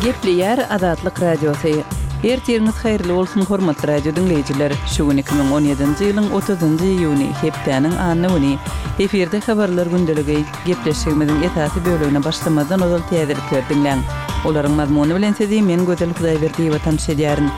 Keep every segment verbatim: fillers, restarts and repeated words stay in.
Gepleyer Azatlyk Radiosu. Ertiriniz hayırlı olsun hormatly radio dinleyijiler. Şu iki bin on ýedinji ýylyň otuzynjy iýuny hepdeniň anyny efirde habarlar gündeligi gepleşigimiziň esasy bölügine başlamadan ozal täzelikler dinleň. Olaryň mazmuny bilen sizi men Gözel Hudaýberdiýew watan şedýärin.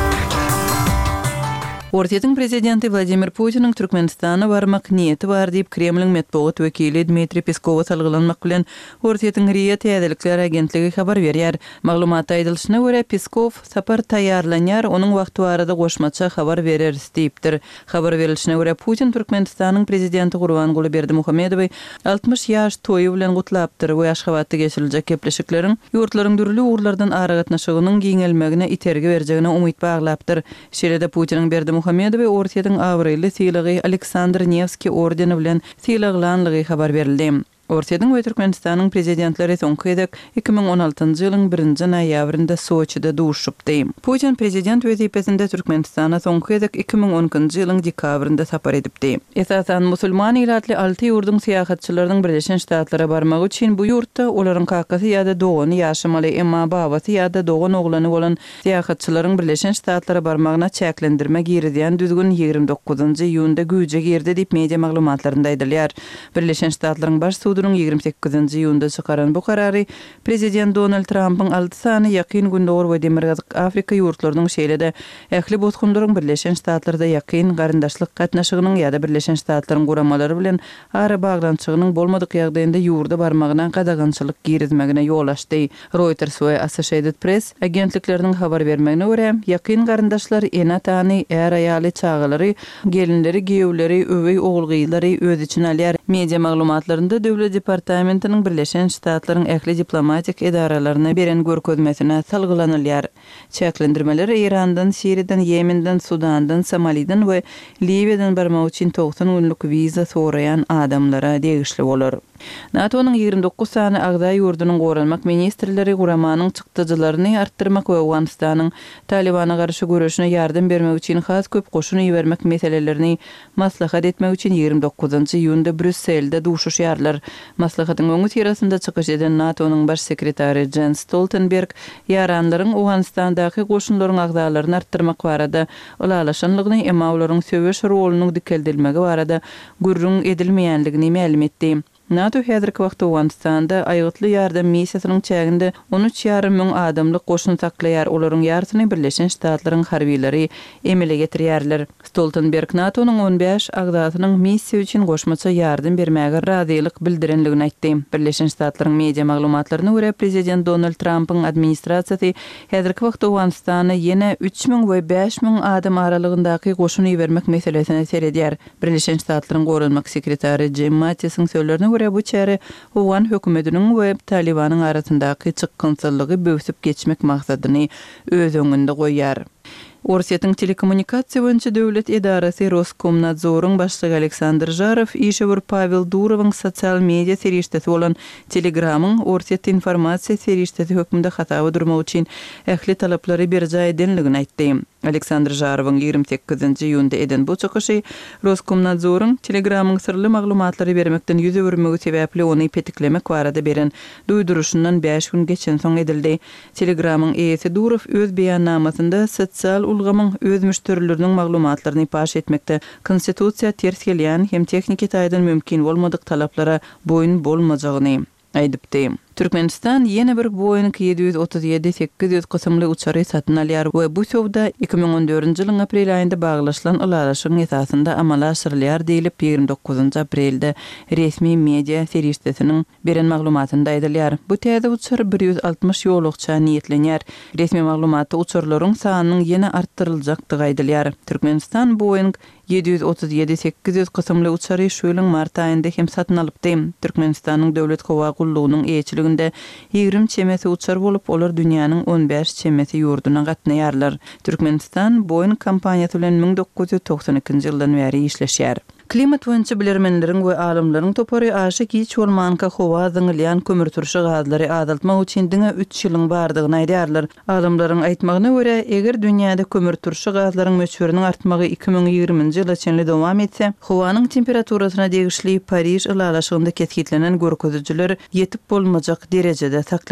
Ortiýetiň prezidenti Vladimir Putiniň Türkmenistana barmak niýeti bar diýip Kremliň medeniýet wekili Dmitri Peskov salgylanmak bilen Ortiýetiň Riýa täzelikler agentligi habar berýär. Maglumatda aýdylyşyna görä Peskov sapar taýýarlanýar, onuň wagty barada goşmaça habar berer diýipdir. Habar berilişine görä Putin Türkmenistanyň prezidenti Gurbanguly Berdimuhammedowy altmış ýaş toýu bilen gutlapdyr we Aşgabatda geçiriljek gepleşikleriň ýurtlaryň dürli uğurlardan ara gatnaşygynyň giňelmegine itergi berjegine umyt baglapdyr. Şeýle-de Putiniň Berdimuhammedowy Muhammedowy ortiýetiň awryly sylagy Aleksandr Nevski ordeni bilen sylaglanlygy habar berildi. Ortiýetiň we Türkmenistanyň prezidentleri soňky edek iki bin on altyncy ýylyň birinji noýabrynda Soçyda duşupdy. Putin prezident wezipesinde Türkmenistana soňky edek iki bin onunçy ýylyň dekabrynda sapar edipdi. Esasan musulman ýylatly alty ýurdun syýahatçylarynyň Birleşen Ştatlara barmagy üçin bu ýurtda olaryň kakasy ýa-da dogany ýaşamaly, emma babasy ýa-da dogan oglany bolan syýahatçylaryň Birleşen Ştatlara barmagyna çäklendirme girizýän düzgün ýygrimi dokuzynjy iýunda güýje girdi diýip media maglumatlarynda aýdylýar. Birleşen Ştatlaryň baş Suudunun ýygrimi sekizinji ýyłynda çykaran bu karary prezident Donald Trumpyň alty sany ýakyn gündogor we Demirgazyk Afrika ýurtlarynyň şeýle-de ähli bozgunlaryň Birleşen Ştatlarda ýakyn garyndaşlyk gatnaşygynyň ýa-da Birleşen Ştatlaryň guramalary bilen ara baglançygynyň bolmadyk ýagdaýynda ýurda barmagyna gadagançylyk girizmegine ýol açdy. Reuters we Associated Press agentlikleriniň habar bermegine görä, ýakyn garyndaşlar ena tany er aýaly çağalary, gelinleri, giýewleri, öwey ogulgylary öz içine alýar. Media maglumatlarynda Döwlet Departamentiniň Birleşen Ştatlaryň ähli diplomatik edaralaryna beren görkezmesine salgylanylar. Çäklendirmeler Irandan, Siriýadan, Ýemenden, Sudandan, Somaliýdan we Libiýadan barmak üçin doksan günlük wiza soraýan adamlara degişli bolar. NATO'nun ýygrimi dokuz sany Agda ýurdunyň goralmak ministrleri guramanyň çykdyjylaryny artdyrmak we Awganistanyň Talibana garşy görüşine ýardam bermek üçin has köp goşun ýermek meselelerini maslahat etmek üçin ýygrimi dokuzynjy iýunda Brüsselde duşuşýarlar. Maslahatyň öňü tirasynda çykyş eden NATO'nun baş sekretary Jens Stoltenberg ýaranlaryň Awganistandaky goşunlaryň agdalaryny artdyrmak barada ulalaşanlygyny, emma olaryň söwüş rolunyň dikeldilmegi barada gürrüň edilmeýänligini ma'lum etdi. NATO häzirki wagtda Awganistanda aýgytly ýardam missiýasynyň çäginde on üç ýarrym müň adamlyk goşun saklaýar, olaryň ýartyny Birleşen Ştatlaryň harbiýleri emele getirýärler. Stoltenberg NATO'nun on beş agdatynyň missiýa üçin goşmaça ýardam bermäge razylyk bildirenligini aýtdy. Birleşen Ştatlaryň media maglumatlaryna görä prezident Donald Trumpyň administrasiýasy häzirki wagtda Awganistana ýene üç müň we beş müň adam aralygyndaky goşun ýermek meselesine seredýär. Birleşen Ştatlaryň gorunmak sekretary Jim Mattisyň söýlerine bu çäre Awgan hökümetiniň we Talibanyň arasyndaky çykgynçylygy böwsüp geçmek maksadyny öz öňünde goýýar. Ortiýetiň telekommunikasiýa boýunça döwlet edarasy Roskomnadzoryň başlygy Aleksandr Jarov işe bir Pavel Durowyň sosial media serýeşdesi bolan Telegramyň Ortiýet informasiýa serýeşdesi hökmünde hatawy durmak üçin ähli talaplary berjä edenligini aýtdy. Aleksandr Jarowyň ýygrimi sekizinji iýunda eden bu çykyşy Roskomnadzoryň Telegramyň sirli maglumatlary bermekden ýüze bermegi sebäpli ony petiklemek barada beren duýduruşyndan beş gün geçen soň edildi. Telegramyň eýesi Durov öz beýannamasynda sosial ulgamyň öz müşterileriniň maglumatlaryny paş etmekde konstitusiýa ters gelýän hem tekniki taýdan mümkin bolmadyk talaplara boyun bolmajagyny aýdypdy. Türkmenistan ýene bir Boeing yedi yüz otuz ýedi sekiz yüz kysymly uçary satyn alýar we bu sowda iki bin on dördünji ýylyň aprel aýynda baglaşylan ulalaşyň esasynda amala aşyrylýar diýilip ýygrimi dokuzynjy aprelde resmi media serýeşdesiniň beren maglumatynda aýdylýar. Bu täze uçar bir yüz altmış ýolukça niýetlenýär. Resmi maglumatda uçurlaryň sanynyň ýene artdyryljakdygy aýdylýar. Türkmenistan Boeing yedi yüz otuz ýedi sekiz yüz kysymly uçary şu ýylyň mart aýynda hem satyn alypdy. Türkmenistanyň döwlet howa gullugynyň eýçiliginde ýygrimi çemesi uçar bolup olar dünýäniň on beş çemesi ýurduna gatnaýarlar. Türkmenistan Boeing kompaniýasy bilen bin dokuz yüz toksan ikinji ýyldan beri işleşýär. Klimat boýunça bilermenleriň we alimlaryň topary aşyk hiç bolmanka howa zyňylýan kömür turşy gazlary azaltmak üçin diňe üç ýylyň bardygyny aýdýarlar. Alimlaryň aýtmagyna görä, eger dünýäde kömür turşy gazlaryň möçberiniň artmagy iki bin ýigriminji ýyla çenli dowam etse, howanyň temperaturasyna degişli Paris ulalaşygynda ketkitlenen görkezüjiler ýetip bolmajak derejede saklanýar.